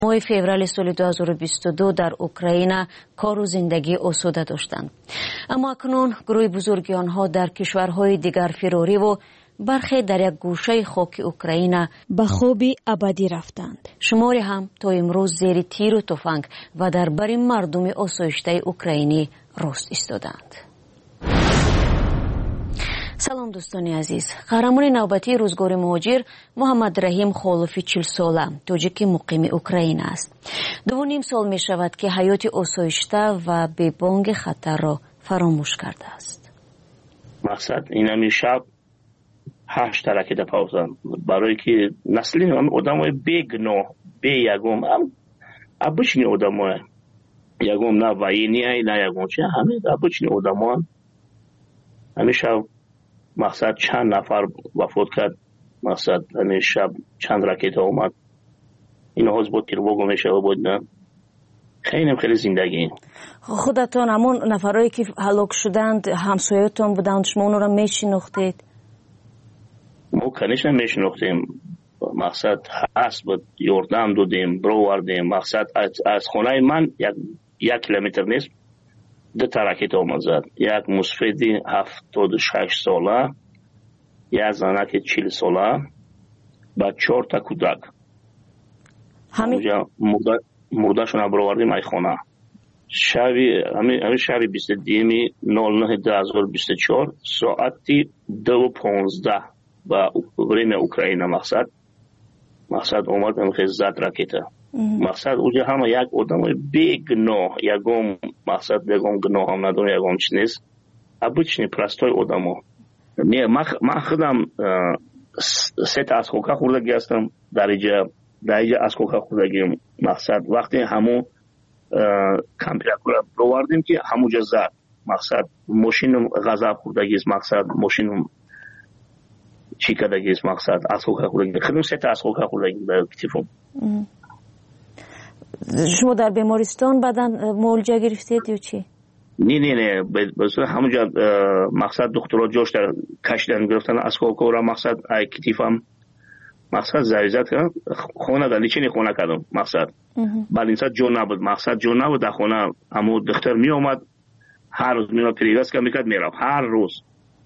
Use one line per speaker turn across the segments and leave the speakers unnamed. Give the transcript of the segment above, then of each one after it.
ماه فوریه سال 2022 در اوکراین کار و زندگی آسوده داشتند. اما اکنون گروه بزرگی آنها در کشورهای دیگر فراری و برخی در یک گوشه خاک اوکراین به خوابی ابدی رفتند. شماری هم تا امروز زیر تیر و تفنگ و در بر مردم آسایشته اوکراینی راست ایستادند. سلام دوستان عزیز. قهرمان نوبتی روزگار مهاجر محمد رحیم خالفی 40 ساله تاجیک مقیم اوکراین است. 2.5 سال می شود که حیات آسایشته و بی بانگ خطر را فراموش کرده است.
مقصد این شب 8 راکت پاوزن برای که نسلی آدمای بیگناه بیگم обычный آدمای یگم نه وینی نه یگم چه همه обычный آدمان همیشه مقصد چند نفر وفات کرد. مقصد همین شب چند راکت اومد. اینها از بود تیربوگو میشه بود نه خیلی زندگی.
خودتان همون نفرایی که هلاک شدند همسایه‌تان بودند، شما اون رو میشناختید؟
ما کنیش نمیشناختیم. مقصد هست بود یاردم دادیم برآوردیم. مقصد از خونه من 1 کیلومتر نیست 2 راکت اومد زد. یک مسفیدی 76 ساله، یک زنک 40 ساله و 4 تا کودک. همینجا مرداشون برآوردیم ای خانه. همین شبی 22/09/2024 ساعتی 2:15 و بریم اوکراین. مقصد اومد همخیز زد راکت. مقصد اونجا همه یک آدم بیگناه یگم مقصد یگم گناه هم نداره یگم چی نیست. обычный простой آدم ها. من خودم 3 تا اسکوکا خوردگی هستم در اینجا اسکوکا خوردگیم. مقصد وقتی همون کمپیراتور بروردیم که همونجا زد. مقصد ماشین غذا خوردگی است. مقصد ماشین چی کردگی است. مقصد اسکوکا خوردگی خودم 3 تا اسکوکا خوردگی در کتفم.
شما در بیمارستان بعدن معالجه گرفتید یا چی؟
نه بسیار همونجا مقصد دکترها جاش در کشیدن گرفتن اسکوکا را. مقصد ای کتفم مقصد زریزت کردن خونه در لیچینی خونه کردم. مقصد بعد این ساعت جون نبود. مقصد جون نبود در خونه. همو دکتر می اومد هر روز میرا پریگاس که میکرد میرفت هر روز.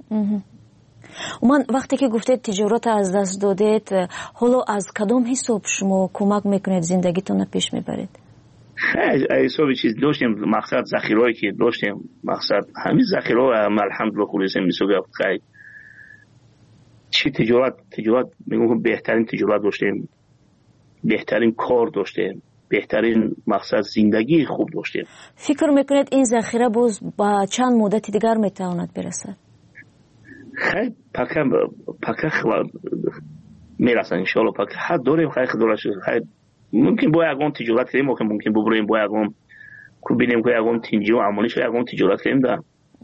من وقتی که گفتید تجارت از دست دادید، حالا از کدام حساب شما کمک میکنید زندگیتون پیش میبرید؟
خیلی حساب چیز داشتیم. مقصد ذخیرهایی که داشتیم مقصد همین ذخیرها الحمدلله خلاص میسوگه. خیلی چی تجارت میگم بهترین تجارت داشتیم، بهترین کار داشتیم، بهترین مقصد زندگی خوب داشتیم.
فکر میکنید این ذخیره باز با چند مدت دیگر میتواند برسد؟
خیلی پکه میرسن انشالله. پکه حد داریم. خیلی خیلی ممکن با یکم تجارت کنیم. ممکن ببریم با یکم کو ببینیم که یکم تینجی و امانیش یکم تجارت کنیم در.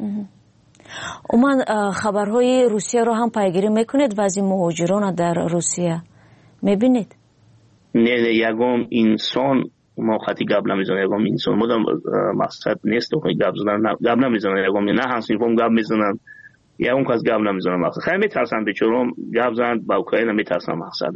من خبرهای روسیه رو هم پیگیری میکنید و از این مهاجران در روسیه میبینید؟
نه یکم انسان ما خطی گپ نمیزنه. یکم انسان مدام مقصد نیست که گپ نمیزنه. یکم نه همسین فهم گپ میزنن یا اون کس گپ نمیزنه. مقصد خیلی میترسن بیچاره‌ها گپ زدن با اوکراین میترسن. مقصد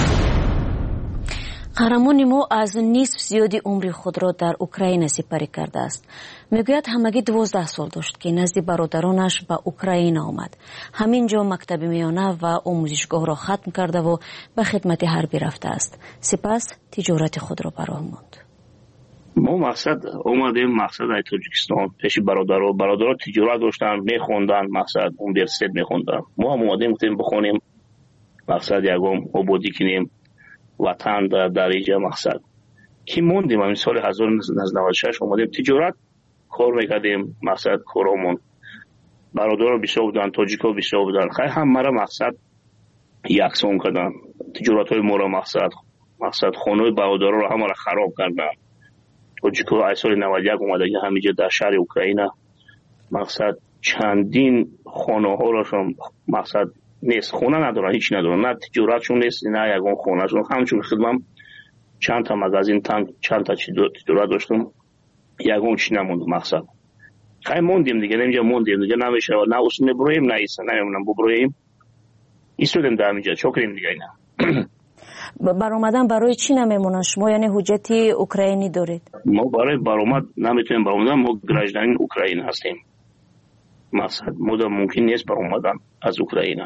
قهرمان ما از نصف زیادی عمر خود را در اوکراین سپری کرده است. میگوید همگی 12 سال داشت که نزد برادرانش به اوکراین آمد. همینجا مکتب میانه و آموزشگاه را ختم کرده و به خدمت حربی رفته است. سپس تجارت خود را براه ماند.
ما مقصد اومدیم مقصد ای تاجیکستان پیش برادرها تجارت داشتن میخوندن. مقصد اونیورسیته میخوندن. ما هم اومدیم گفتیم بخونیم. مقصد یگم آبادی کنیم وطن در اینجا. مقصد که موندیم همین سال 1996 اومدیم تجارت کار میکردیم. مقصد کارامون برادرها بسیار بودن، تاجیکا بسیار بودن. خیلی هم مرا مقصد یکسان کردن تجارت های مورا. مقصد خانه برادرها رو همه را خراب کردن. تاجیکا ای سال 91 اومده که همینجا در شهر اوکراین مقصد چندین خانه ها راشون مقصد نیست. خونه ندارن، هیچ ندارن. نه تجارتشون نیست نه یگان خونهشون. همچون خدمم چند تا مغازین چند تا تجارت داشتم یگان چی نموند. مقصد خیلی موندیم دیگه. نمیجا موندیم دیگه. نمیشه نه اصلا برویم نه ایسا نمیمونم ببرویم ایستودیم در اینجا چکریم دیگه. اینا
برآمدن برای چی نمیمونن شما؟ یعنی حجت اوکراینی دارید؟
ما برای برآمد نمیتونیم برآمدن، ما گراجدانی اوکراین هستیم. مثلا ممکن نیست برآمدن از اوکراین.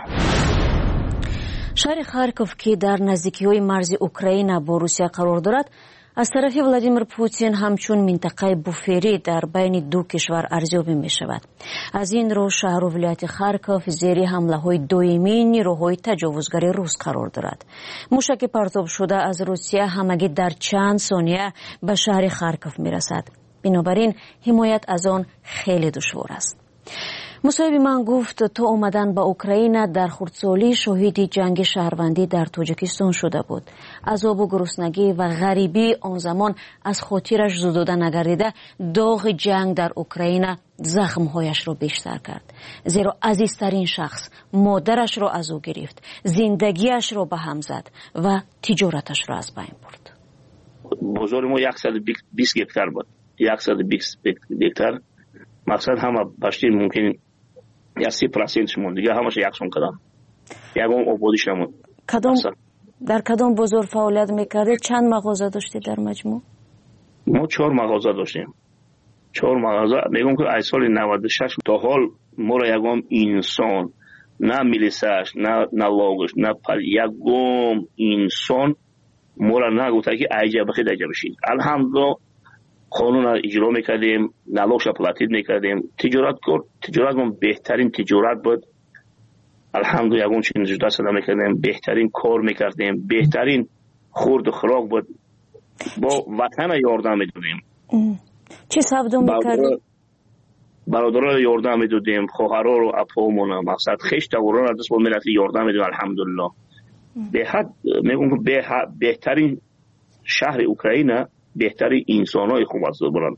شهر خارکوف که در نزدیکی‌های مرز اوکراین با روسیه قرار دارد، از طرف ولادیمیر پوتین همچون منطقه بوفری در بین دو کشور ارزیابی می شود. از این رو شهر و ولایت خارکوف زیر حمله های دویمی نیروهای تجاوزگری روس قرار دارد. موشک پرتاب شده از روسیه همگی در چند ثانیه به شهر خارکوف می رسد. بنابراین حمایت از آن خیلی دشوار است. مصاحبه من گفت تا آمدن به اوکراین در خردسالی شاهد جنگ شهروندی در تاجیکستان شده بود. عذاب و گرسنگی و غریبی آن زمان از خاطرش زدوده نگردیده، داغ جنگ در اوکراین زخمهایش را بیشتر کرد. زیرا عزیزترین شخص مادرش را از او گرفت، زندگیش را به هم زد و تجارتش را از بین برد.
بازار ما 120 هکتار بود. 120 هکتار. مقصد همه باشتی ممکن یا 30% شمون، دیگه همش یکسون کردم. یکم آبادی شمون.
در کدام بازار فعالیت میکردید؟ چند مغازه داشتید در مجموع؟
ما 4 مغازه داشتیم. 4 مغازه. میگم که از سال 96 تا حال ما را یکم انسان، نه میلیساش، نه لاگش، نه یکم انسان ما را نگفته که ایجا بخید ایجا بشید. الحمدلله قانون را اجرا میکردیم، نلاغش را پلاتید میکردیم. تجارت ما بهترین تجارت بود. الحمدلله یکون چین جدا صدا میکردیم، بهترین کار میکردیم، بهترین خورد و خوراک بود. با وطن یاردم میدادیم.
چی سبدا میکردیم؟
برادرها یاردم میدادیم، خواهرها رو، اپامون، مقصد خشت وران را دست با ملت یاردم میدادیم. الحمدلله به حد میگم که بهترین شهر اوکراین، بهترین انسانای خوب است برن.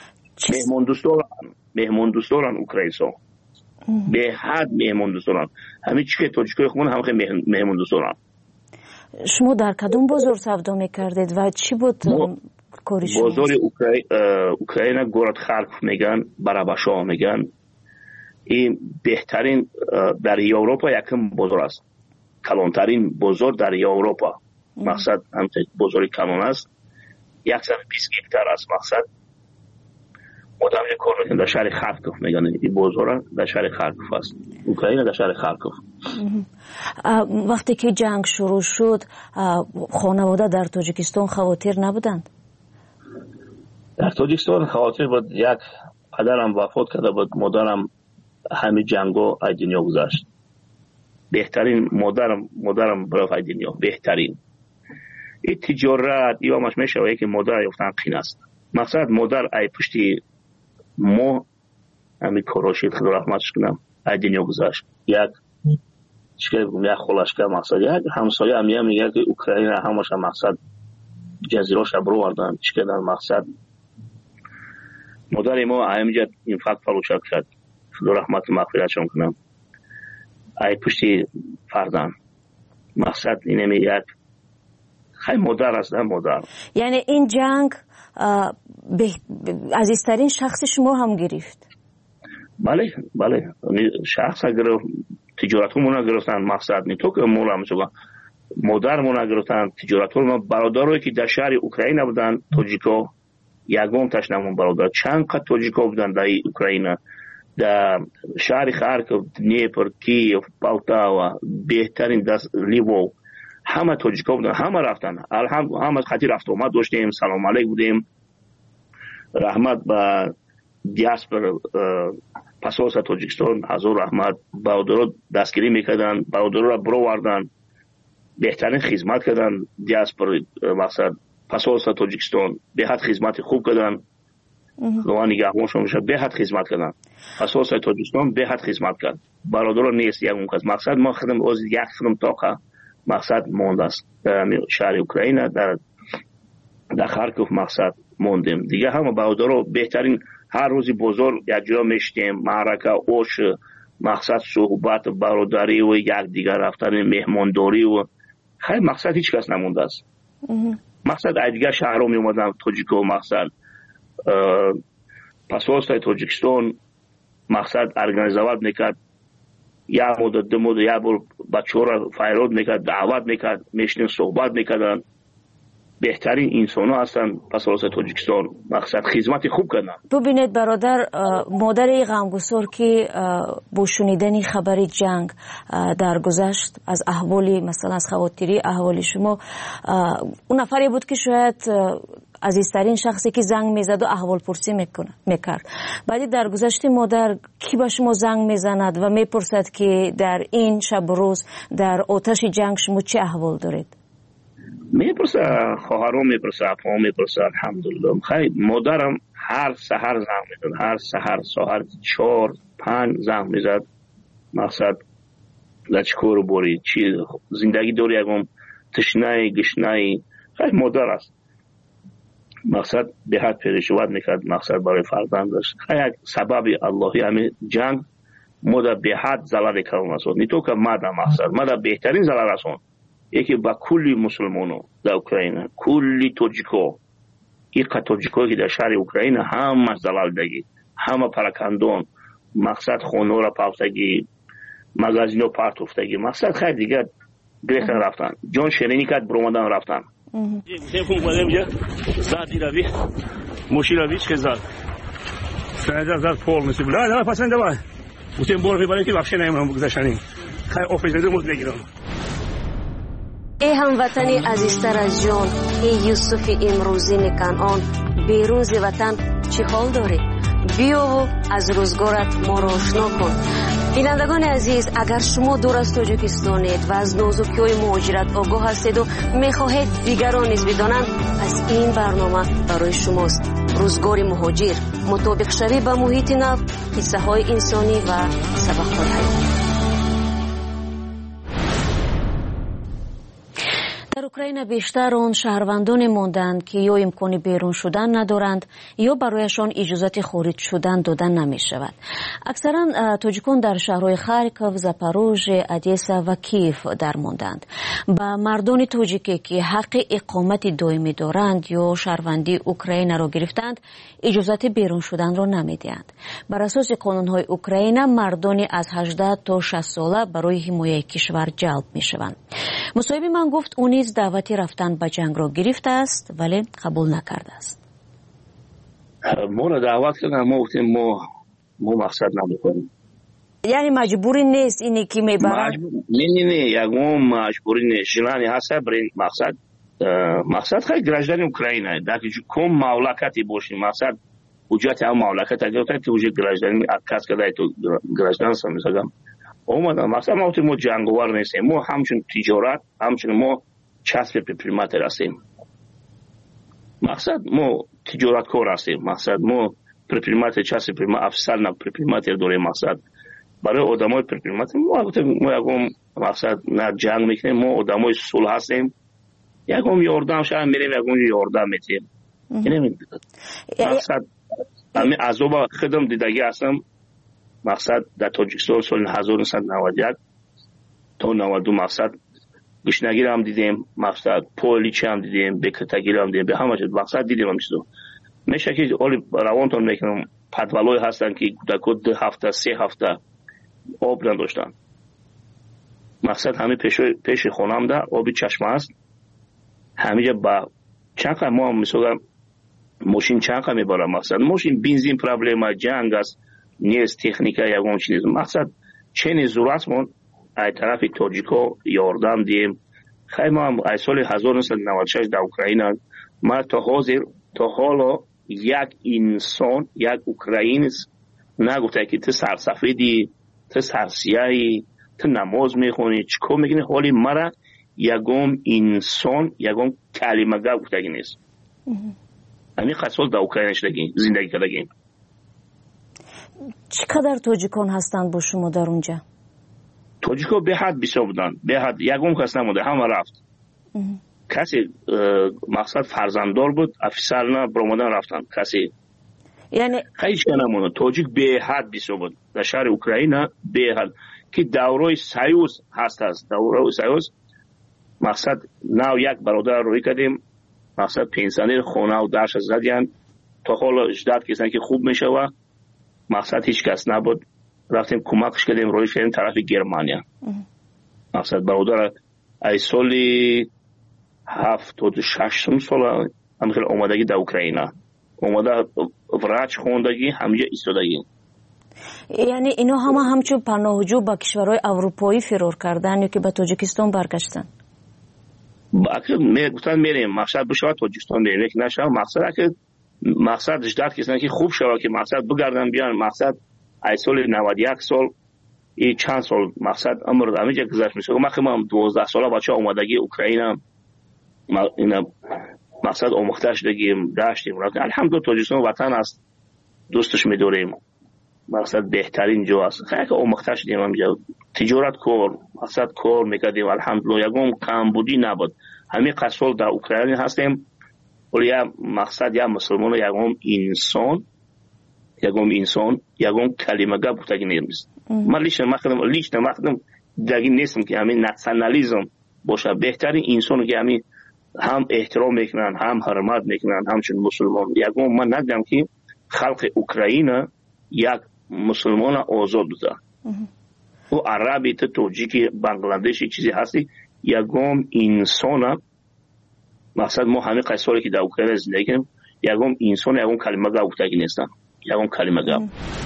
مهمان دوستان اوکراینسا به حد مهمان دوستان. همین چیه تاجیکای خودمون هم خیلی مهمان دوستان.
شما در کدوم بازار سودا میکردید و چی بود کاری شما؟
بازار اوکراین گورد خارکوف میگن، براباشا میگن. این بهترین در اروپا یکم بازار است. کلانترین بازار در اروپا. مقصد هم بازار کلان است. 120 هکتار است. مقصد مدام یک کار میکنم در شهر خارکوف میگن. این بازار در شهر خارکوف است. اوکراین در شهر خارکوف.
وقتی که جنگ شروع شد خانواده در تاجیکستان خاطر نبودند؟
در تاجیکستان خاطر بود. یک پدرم وفات کرده بود، مادرم همه جنگو از دنیا گذشت. بهترین مادرم برای دنیا بهترین. این تجارت یا مش میشه که مادر یفتن قین است. مقصد مادر ای پشتی ما همین کاراشید خدا رحمتش کنم از دنیا گذشت. یک خلاص که مقصد یک همسایه هم میگه که اوکراین همش مقصد جزیراش برو وردن چیکار در مقصد مادر ما همینجا این فقط فروشات کرد. خدا رحمت و مغفرتش کنم. ای پشتی فردان مقصد اینه میگه خیلی مادر است. مادر
یعنی این جنگ عزیزترین شخص شما هم گرفت؟
بله شخص اگر تجارت همون گرفتن. مقصد نی تو که مولم شما مادر مون گرفتن تجارت ما برادرایی که در شهر اوکراین بودن تاجیکا یگم تشنمون برادر چند قد تاجیکا بودن در اوکراین در شهر خارکوف دنیپر کیف پولتاوا بهترین دست لیوو همه تاجیکا بودن. همه رفتن. همه خطی رفت اومد داشتیم. سلام علیک بودیم. رحمت به دیاسپور پاسپورت تاجیکستان حضور رحمت. برادرها دستگیری میکردن، برادرها را برو وردن، بهترین خدمت کردن. دیاسپور مقصد پاسپورت تاجیکستان به حد خدمت خوب کردن. لوان نگهبانشون میشه به حد خدمت کردن. پاسپورت تاجیکستان به حد خدمت کرد. برادرها نیست یک ممکن. مقصد ما خدم از یک خدم تاقه مقصد مونده است. در شهر اوکراین در خارکوف مقصد موندیم. دیگه همه برادرها بهترین هر روزی بزرگ یک جا میشتیم. معرکه اوش مقصد صحبت برادری و یک دیگر رفتن مهمانداری و خیلی مقصد هیچ کس نمونده است. مقصد دیگه شهرها می اومدن تاجیکو مقصد پاسپورت تاجیکستان مقصد ارگانیزواد میکرد یک مدت دو مدت یک بار بچه‌ها را فریاد میکرد، دعوت میکرد، میشنیم صحبت میکردن. بهترین انسان ها هستن پس واسه تاجیکستان، مقصد خدمت خوب کردن.
ببینید برادر، مادر غمگسار که با شنیدن خبر جنگ در گذشت از احوالی، مثلا از خواطری احوالی شما، اون نفری بود که شاید عزیزترین شخصی که زنگ میزد و احوال پرسی میکرد. بعدی در گذشت مادر کی به شما زنگ میزند و میپرسد که در این شب و روز در آتش جنگ شما چه احوال دارید؟
میپرسه، خواهرام میپرسه، اپام میپرسه. الحمدلله خیلی مادرم هر سحر زنگ میزد، هر سحر ساعت 4-5 زنگ میزد. مقصد لچکور بوری چی زندگی داری، یکم تشنه گشنه، خیلی مادر است. مقصد به حد پریشوت میکرد، مقصد برای فرزندش. خیلی سبب اللهی همین جنگ مادر به حد ضرر کردن است. نه تو که مادر بهترین ضرر است. یکی با کلی مسلمانو در اوکراین، کلی توجیکو، این توجیکو که در شهر اوکراین همه زلالدگی، همه پراکندون، مقصد خونه را پافتگی، مغازینو پارتوفتگی، مقصد خیلی دیگه گرفتن رفتن، جان شیرینی کرد برومدن رفتن.
تلفن بودم یه زادی روی ماشین روی چه زاد زاد پول مثل بله نه پسنده باید بودم بور برای که بخش نمیدونم بگذاشتنی خیلی آفیزنده موز نگیرم.
ای هموطنی عزیزتر از جان، ای یوسف امروزی کنعان، بیرون ز وطن چه حال داری؟ بیا و از روزگارت ما را آشنا کن. بینندگان عزیز، اگر شما دور از تاجیکستانید و از نازکی‌های مهاجرت آگاه هستید و می‌خواهید دیگران نیز بدانند، از این برنامه برای شماست. روزگار مهاجر، مطابق شوی به محیط نو، قصه‌های انسانی و سبق‌های حیاتی. در اوکراین بیشتر آن شهروندان ماندند که یا امکان بیرون شدن ندارند یا برایشان اجازت خارج شدن دادن نمی شود. اکثرا تاجیکان در شهرهای خارکوف، زاپاروژه، ادیسا و کیف در ماندند. با مردان تاجیکی که حق اقامت دائمی دارند یا شهروندی اوکراین را گرفتند اجازت بیرون شدن را نمی دهند. بر اساس قانون‌های اوکراین مردان از 18 تا 60 ساله برای حمایت کشور جلب می شوند. مصاحب من گفت او نیز دعوتی رفتن به جنگ را گرفته است ولی قبول نکرده است.
ما را دعوت کردن، ما گفتیم ما مقصد نمیکنیم.
یعنی مجبوری نیست اینی که میبرن؟
نه یکم مجبوری نیست. جلانی هست برای مقصد خیلی گراجدان اوکراینه در که کم مملکتی باشیم، مقصد حجت هم مملکت اگر که وجه گراجدانی اکاس کدای تو گراجدان سمیزگم اومدن. مقصد ما جنگوار نیستیم، ما همچون تجارت، همچون ما چسب پریماتر هستیم. مقصد ما تجارت کار هستیم، مقصد ما پریماتر چسب پریماتر افسر نه پریماتر داریم. مقصد برای آدمای پریماتر ما یکم مقصد نه جنگ میکنیم، ما آدمای صلح هستیم، یکم یاردم شاید میریم، یکم یاردم میتیم. اینه مقصد همین عذاب خدم دیدگی هستم. مقصد در تاجیکستان سال 1991 تا 92 مقصد گشنگی هم دیدیم، مقصد پولیچ هم دیدیم، بکتگی هم دیدیم، به همه جد مقصد دیدیم همیشه. میشه که اولی روانتون میکنم پدولای هستن که کودکو 2 هفته 3 هفته آب نداشتن. مقصد همه پیش خونم ده آبی چشمه است، همه با چند ما هم میسوگم ماشین چند میبارم. مقصد ماشین بنزین پرابلم جنگ است نیست، تکنیکا یکم چیز. مقصد چنین ضرورت من از طرف تاجیکو یاردم دیم. خیلی ما هم از سال 1996 در اوکراین ما تا حالا یک انسان، یک اوکراینیس نگفته که تو سرسفیدی، تو سرسیاهی، تو نماز میخونی، چیکار میکنی. حالی مرا یکم انسان، یکم کلمه گفته نیست. همین خاصول در اوکراین زندگی کردیم.
چقدر تاجیکان هستند با شما در اونجا؟
تاجیکا به حد بسیار بودن، به حد یکم کس نمونده، همه رفت. کسی مقصد فرزنددار بود، افسر نه برامدن رفتن. کسی
یعنی
خیلی نمونده. تاجیک به حد بسیار بود در شهر اوکراین، به حد که دورای سایوز هست. دورای سایوز مقصد نو یک برادر روی کردیم، مقصد پنسیونر خونه و درش زدیم تا حالا اجداد کسانی که خوب میشه و مقصد هیچ کس نبود. رفتیم کمکش کردیم روی شدیم طرف گرمانیا. مقصد برادر ای سالی 76 سال همخیل اومدگی در اوکراینا اومده وراج خوندگی همینجا ایستادگی.
یعنی اینا همچون پناهجو با کشورهای اروپایی فرار کردن یا که به تاجیکستان برگشتن؟
گفتن میریم مقصد بشه تاجیکستان بریم یک نشه مقصدش داد که خوب شد که مقصد بگردن بیان مقصد ای سال 91 سال این چند سال مقصد امر همینجا گذشت میشه. من 12 ساله بچه اومدگی اوکراینا اینا مقصد آموخته شدگیم داشتیم. الحمدلله تاجیکستان وطن است دوستش میداریم مقصد بهترین جو است. خیلی آموخته شدیم همینجا تجارت کار مقصد کار میکردیم الحمدلله یکم کمبودی نبود. همین قصول در اوکراین هستیم ولی مقصد یا مسلمان یکم انسان یکم کلمه گپ گفتگی نیست. من لیش نمخدم دیگه نیستم که همین ناسیونالیسم باشه. بهترین انسان که همین هم احترام میکنن هم حرمت میکنن همچون مسلمان. یکم من ندیدم که خلق اوکراین یک مسلمان آزاد بوده و عربی تاجیکی بنگلادشی چیزی هستی یکم انسان مقصد ما همه قصاری که در اوکراین زندگی کنیم یکم انسان یکم کلمه گپ گفتگی نیستن یکم کلمه گپ.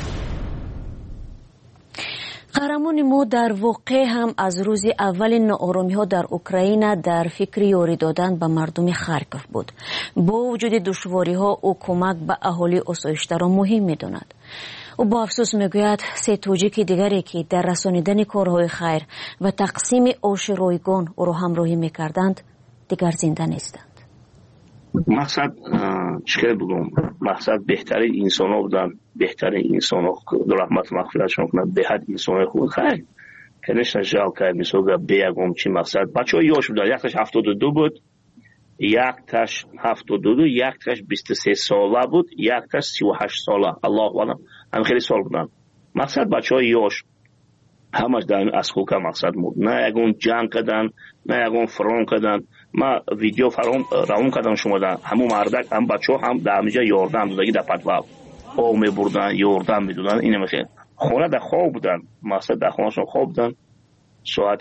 قهرمان ما در واقع هم از روز اول ناآرامی ها در اوکراین در فکر یاری دادن به مردم خارکوف بود. با وجود دشواری ها او کمک به اهالی آسایش‌دار را مهم می‌داند. او با افسوس میگوید سه تاجیک دیگری که در رسانیدن کارهای خیر و تقسیم آش رایگان او را همراهی می‌کردند دیگر زنده نیستند.
مقصد چیکار بگم مقصد بهترین انسان ها بودن بهترین انسان ها رحمت مغفرتشون کنند به حد انسان خوب خیلی کنش نجال کرد میسوگه بیگم چی مقصد بچه های یاش بودن یک تاش 72 بود یک تاش 72 یک تاش 23 ساله بود یک تاش 38 ساله الله والله هم خیلی سال بودن. مقصد بچه های یاش همش در اسکوکا مقصد بود نه یکون جنگ کردن نه یکون فرام کردن. ما ویدیو فرام کردم شما در همون مردک هم بچه هم در همینجا یاردن دودگی در پدواب او می بردن یاردن می دودن اینه میخواه خونه در خواب بودن مقصد در خونه شون خواب بودن ساعت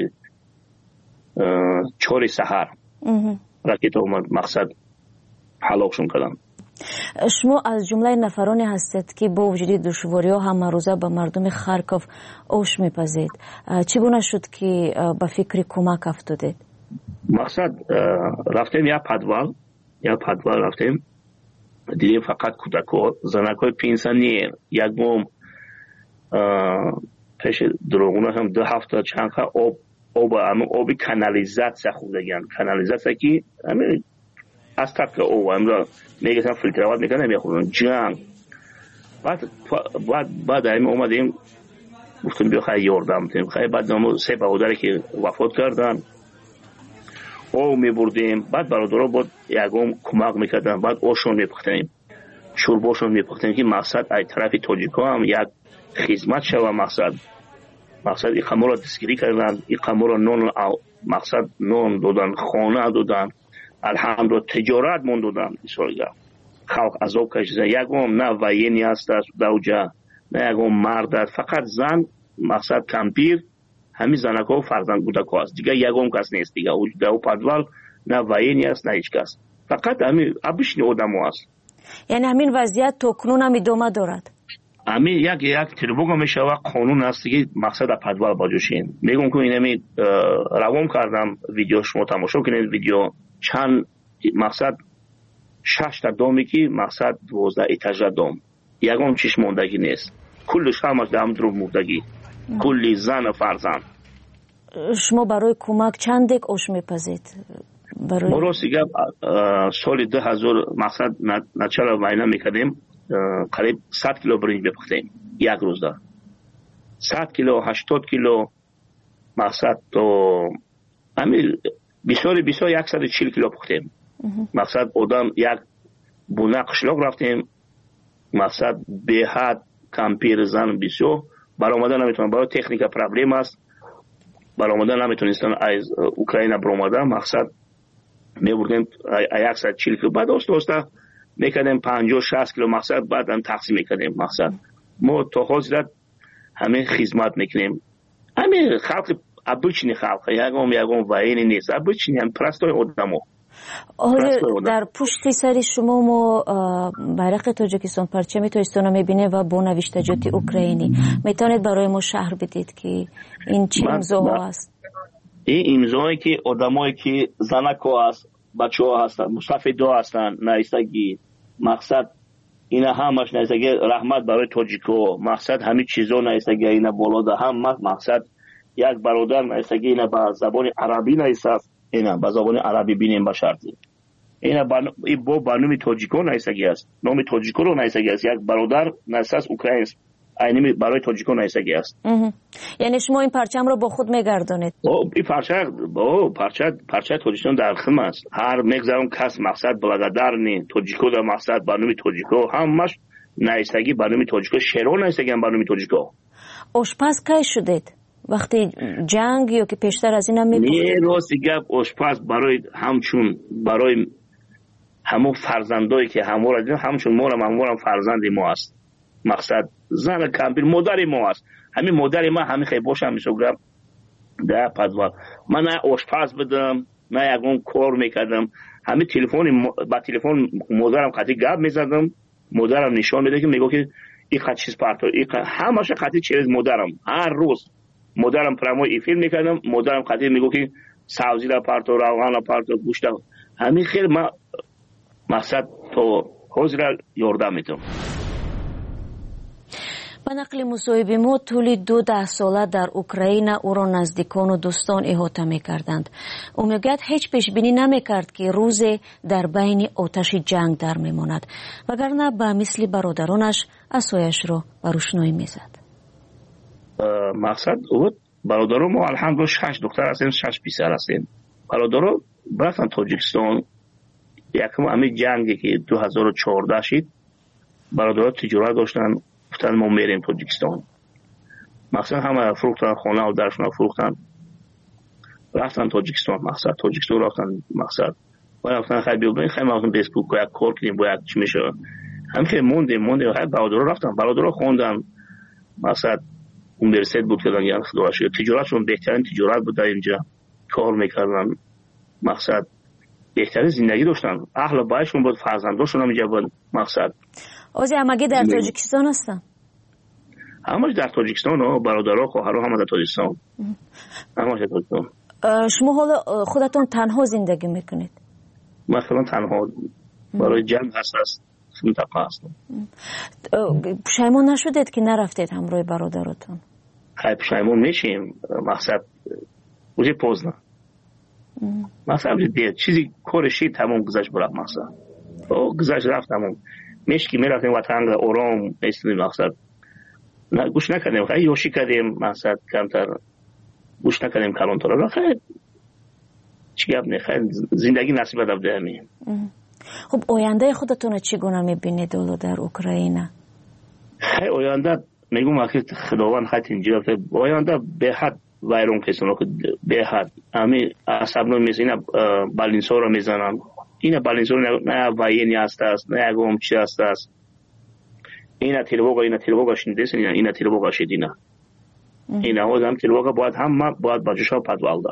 4 سحر راکت اومد مقصد حلاکشون کردن.
شما از جمله نفرانی هستید که با وجود دشواری ها هم روزه به مردم خارکوف آش میپزید. چگونه شد که به فکر کمک افتادید؟
مقصد رفتیم یا پدوال رفتیم دیدیم فقط کودک‌ها زنک‌های پنسیونر یک بوم پیش دروغونه هم 2 هفته چند آب کانالیزاسیا خوردگیان کانالیزاسیا که همین از طبق او امرا میگن فیلترات میکنن میخورن جنگ بعد همین اومدیم گفتیم بیا خیلی یاردم بدیم خیلی بعد نامو 3 برادری که وفات کردن او میبردیم بعد برادرها بود یکم کمک میکردن بعد اوشون میپختیم شورباشون میپختیم که مقصد ای طرف تاجیکا هم یک خدمت شوه مقصد این قمر را دستگیری کردن این قمر را نون مقصد نون دادن خانه دادن الحمدلله تجارت من دادن بسیار خلق عذاب کشیدن یکم نه وینی هست دوجه نه یکم مرد است فقط زن مقصد کمپیر همین زنکا و فرزند کودک‌ها است دیگه یکم کس نیست دیگه او پدوال نه وینی است نه هیچ کس فقط همین ابشنی آدم‌ها است.
یعنی همین وضعیت تا کنون هم ادامه دارد؟
همین یک تربوگا میشه و قانون است که مقصد پدوال باجوشین میگم که اینمی روان کردم ویدیو شما تماشا کنید ویدیو چند مقصد 6 تا دومی که مقصد 12 ایتاژ دوم یکم چیش موندگی نیست کلش همش دام درو موندگی کلی زن و فرزند.
شما برای کمک چند دک آش میپزید؟
برای سیگه سال 2000 مقصد نچرا وینا میکردیم قریب 100 کیلو برنج بپختیم یک روز دا 100 کیلو 80 کیلو مقصد تو همین بسیار 140 کیلو پختیم مقصد آدم یک بونه قشلاق رفتیم مقصد به حد کمپیر زن بسیار برآمده نمیتونن برای تکنیک پرابلم است برآمده نمیتونستن از اوکراین برآمده مقصد میبردیم 140 کیلو بعد دوستا میکردیم 50-60 کیلو مقصد بعد هم تقسیم میکردیم مقصد ما تا حاضرت همه خدمت میکنیم. همه خلق ابچنی خلق یگام واینی نیست، ابچنی هم پرستای آدمو.
در پشت سر شما ما بیرق تاجیکستان، پرچم تاجیکستان رو میبینه و با نوشتجات اوکراینی. میتونید برای ما شرح بدید که این چه امضاها است؟
این امضایی که آدمایی که زنکو هست، بچه ها هستن، مستفیدا هستن، نایستگی مقصد اینا همش نایستگی رحمت برای تاجیکو، مقصد همین چیزا نایستگی اینا بالا ده هم مقصد یک برادر نایستگی اینا با زبان عربی نایست، اینا با زبان عربی بینیم با شرطی اینا با برنامه تاجیکو نایستگی است، نام تاجیکو رو نایستگی است، یک برادر نایست اوکراین اینمی برای تاجیکو نایستگی است.
یعنی شما این پرچم رو با خود میگردونید؟
این پرچه تاجیکستان در خم است. هر مگذارم کس مقصد بلادر نی تاجیکو در مقصد برنامه تاجیکو همش نایستگی برنامه تاجیکو شروع نایستگی هم برنامه تاجیکو.
آشپز کی شدید؟ وقتی جنگ یا که پیشتر از این هم میپختید؟
نه راستی گپ آشپز برای همچون برای همون فرزندایی که همچون مورم فرزندی ما است. مقصد زن کمپیر مادر ما است. همین مادر ما همین خیلی باشم میشوگم ده پدوال من نه آشپز بدم نه یکون کار میکردم. همین با تلفن مادرم خطی گپ میزدم، مادرم نشان میده که میگه که این خط چیز پارتو همش خطی چیز مادرم هر روز مادرم پرمای فیلم میکردم، مادرم خطی میگه که سبزی را پارتو روغن را پارتو گوشت همین خیلی ما مقصد تو حاضر یاردم میتونم.
به نقل مصاحبه ما طول 12 ساله در اوکراین او را نزدیکان و دوستان احاطه می‌کردند. او میگوید هیچ پیش بینی نمی‌کرد که روزی در بین آتش جنگ در می‌ماند، وگرنه به مثل برادرانش عصایش را بر روشنایی می‌زد.
مقصد بود برادران ما الحمدلله 6 دختر هستیم، 6 پسر هستیم. برادران رفتن تاجیکستان یکم همین جنگی که 2014 شد برادران تجارت داشتن، گفتن ما میریم تاجیکستان. مقصد همه فروختن خانه و درشون فروختن رفتن تاجیکستان. مقصد تاجیکستان رفتن مقصد و رفتن خیلی بیابن خیلی مقصد بیسبوک باید کار کنیم باید چی میشه هم که موندیم خیلی برادران رفتن برادران خوندن مقصد اونیورسیت بود کردن یعنی خداوشی تجارتشون بهترین تجارت بود در اینجا کار میکردن. مقصد بهترین زندگی داشتن، اهل بایشون بود، فرزنداشون هم اینجا بود. مقصد
اوزی همگی در تاجیکستان هستن؟
همش در تاجیکستان، برادرها خواهرها همه در تاجیکستان. همش در تاجیکستان.
شما حالا خودتون تنها زندگی میکنید؟
مثلا تنها برای جنگ هست منطقه هستم.
پشیمون نشدید که نرفتید همراه برادرتون؟
خیلی پشیمون میشیم. مقصد اوزی پوزنه مثلا چیزی کارشی تمام گذشت برای مقصد گذشت رفت تمام میشکی میرفتیم وطن آرام ایستادیم. مقصد گوش نکردیم خیلی یوشی کردیم مقصد کمتر گوش نکردیم کلانتر را خیلی چی گفت نه خیلی زندگی نصیب دفته همین.
خب آینده خودتون چگونه میبینید در اوکراین؟
خیلی آینده میگم که خداوند خیلی اینجا آینده به حد وایرون کسانو که به حد همین عصبنو میزنن بالینسو رو میزنن. اینا بالینسو نه واینی است نه اگم چی است اینا تیروگا شنیدین اینا تیروگا شدینا اینا هم تیروگا باید هم باید باجشا پدوالدا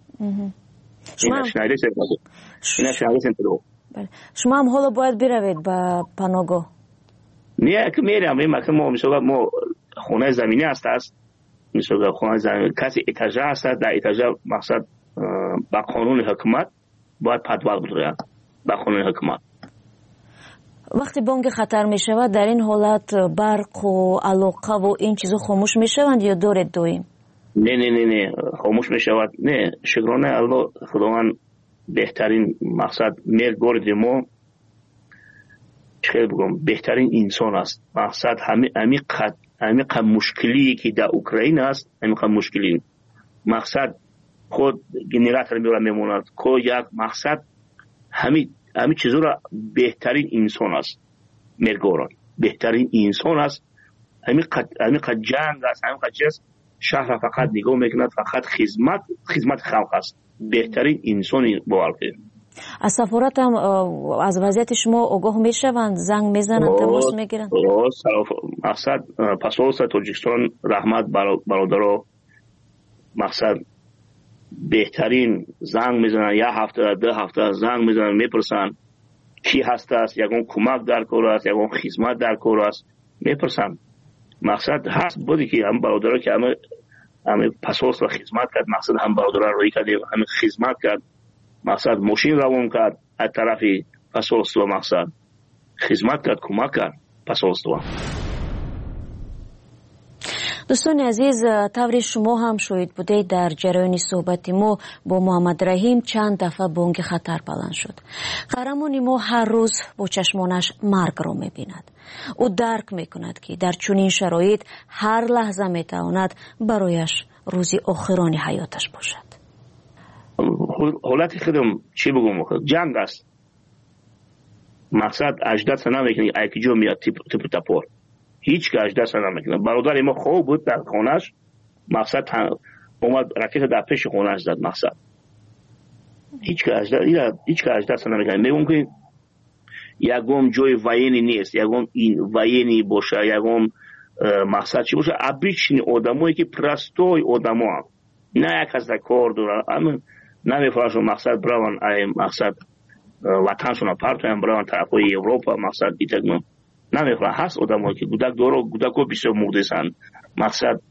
اینا شنیدین تیروگا.
شما هم حالا باید بروید به پناهگاه؟
نه که میرم که ما خونه زمینی است مثل خونه زمینی کسی اتاجه هست در اتاجه مقصد با قانون حکومت باید پدوال بودن با قانون حکومت.
وقتی بانک خطر می شود در این حالت برق و علاقه و این چیزا خاموش می شوند یا دارید دویم؟
نه خاموش می شود. نه شکرانه الله خداوند بهترین مقصد میر گورد ما چه بگم بهترین انسان است. مقصد عمیق مشکلی که در اوکراین است عمیق مشکلی مقصد خود گنراتور میموند که یک مقصد همین چیزا را بهترین انسان است. مرگوران بهترین انسان است. عمیق جنگ است. عمیق چیز شهر فقط نگاه میکند فقط خدمت خلق است. بهترین انسانی باور
از سفارت هم از وضعیت شما آگاه میشوند، زنگ میزنند، تماس میگیرند؟
مقصد پاسپورت تاجیکستان رحمت برادر مقصد بهترین زنگ میزنن، یک هفته 2 هفته زنگ میزنن، میپرسن کی هست است، یگون کمک در کار است، یگون خدمت در کار است، میپرسن. مقصد هست بودی که هم برادرها که همه پاسپورت را خدمت کرد، مقصد هم برادرها روی کردیم، همه خدمت کرد، مقصد ماشین روان کرد از طرف پاسپورت و مقصد خدمت کرد، کمک کرد پاسپورت.
دوستان عزیز، طور شما هم شاهد بوده در جریان صحبت ما با محمد رحیم چند دفعه بانگ خطر بلند شد. قهرمان ما هر روز با چشمانش مرگ را می‌بیند. او درک می‌کند که در چنین شرایط هر لحظه می‌تواند برایش روزی آخران حیاتش باشد.
حالت خودم چی بگم؟ جنگ است. مقصد اجداد سنا میکنی ایکی جو میاد تیپ تپور، هیچ که اجداد سنا میکنه. برادر ما خوب بود در خونش، مقصد اومد راکت در پیش خونش زد. مقصد هیچ که اجداد سنا میکنه. میگم که یکم جای وینی نیست، یکم این وینی باشه، یکم مقصد چی باشه، ابیچنی آدمایی که پرستوی آدما هم نه یک از کار داره، اما نمیفهمن مقصد براون مقصد وطنشون پرتویم برای طرفای اروپا، مقصد دیتگم نمیفهمن. هست آدمایی که گودکو بسیار مرده‌اند، مقصد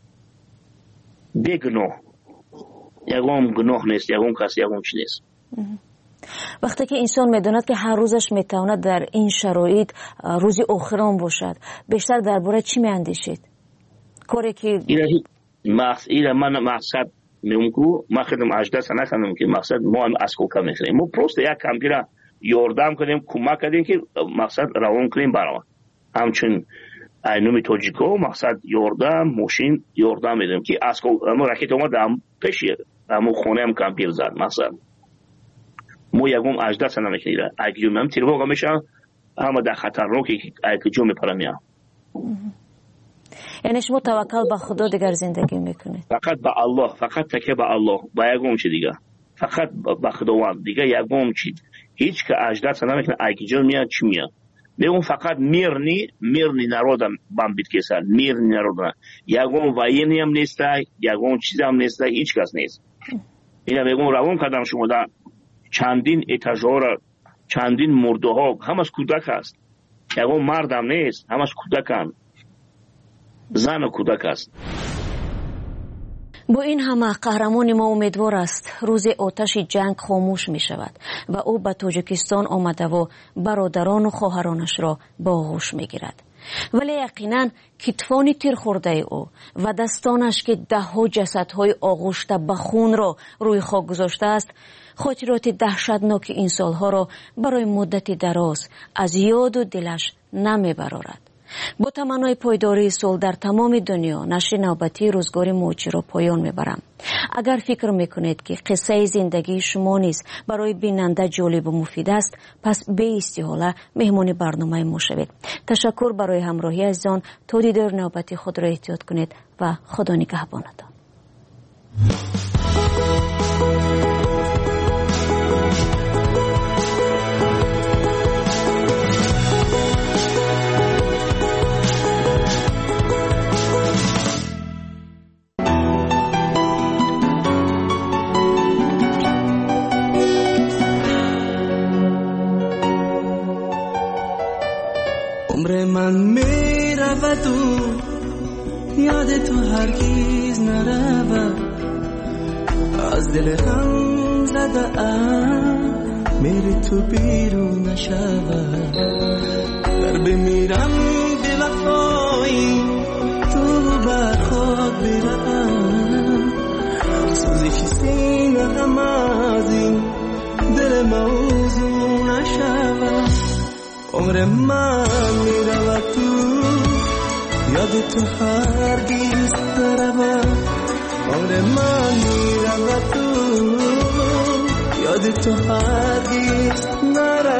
بگناه، یکم گناه نیست، یکم کسی یکم چی نیست.
وقتی که انسان میداند که هر روزش میتواند در این شرایط روزی آخران باشد، بیشتر درباره چی میاندیشید؟ کاری که
من مقصد میگم ما خودم اجدا سنا کنم که مقصد ما هم از کوکا میخریم، ما پروست یک کمپیوتر یاردم کنیم، کمک کنیم که مقصد روان کنیم برام. همچون اینومی تاجیکو مقصد یاردم ماشین یاردم میدیم که از ما راکت اومد هم پیشیه همون خونه هم کمپیوتر زد. مقصد ما یکم اجدا سنا میکنیم، اگه هم تیرواقع میشه اما در خطرناکی که جو میپرم.
یعنی شما توکل به خدا دیگر زندگی میکنید؟
فقط به الله، فقط تکیه به الله، با یکم چی دیگه، فقط به خداوند دیگه. یکم چی هیچ که اجداد سنا میکنه ایکی جون میاد چی میاد. میگم فقط میرنی نرودم بام بیت کسر، میرنی نرودم، یکم وینی هم نیست، یکم چیز هم نیست، هیچ کس نیست. اینا میگم روان کردم شما در چندین اتاژها، چندین مرده ها همش کودک است، یکم مردم نیست، همش کودکان، زن و کودک است.
با این همه قهرمان ما امیدوار است روز آتش جنگ خاموش می شود و او به تاجیکستان آمده و برادران و خواهرانش را با آغوش می گیرد. ولی یقینا کتفان تیر خورده او و دستانش که 10 جسدهای آغوشته به خون را روی خاک گذاشته است، خاطرات دهشتناک این سالها را برای مدتی دراز از یاد و دلش نمی برارد. با تمنای پایداری صلح در تمام دنیا، نشر نوبتی روزگار موجی را پایان میبرم. اگر فکر میکنید که قصه زندگی شما نیز برای بیننده جالب و مفید است، پس به استحاله مهمان برنامه ما شوید. تشکر برای همراهی عزیزان. تا دیدار نوبتی خود را احتیاط کنید و خدا نگهبانتان.
عمر من میرود و یاد تو هرگز نرود، از دل هم زده میری تو بیرون نشود. در بمیرم به وفایی تو بر خود برم، سوزش سینه هم از این دل موضوع نشود. عمر من میرود تو یاد تو هرگز نرود، عمر من میرود تو یاد تو هرگز نرود.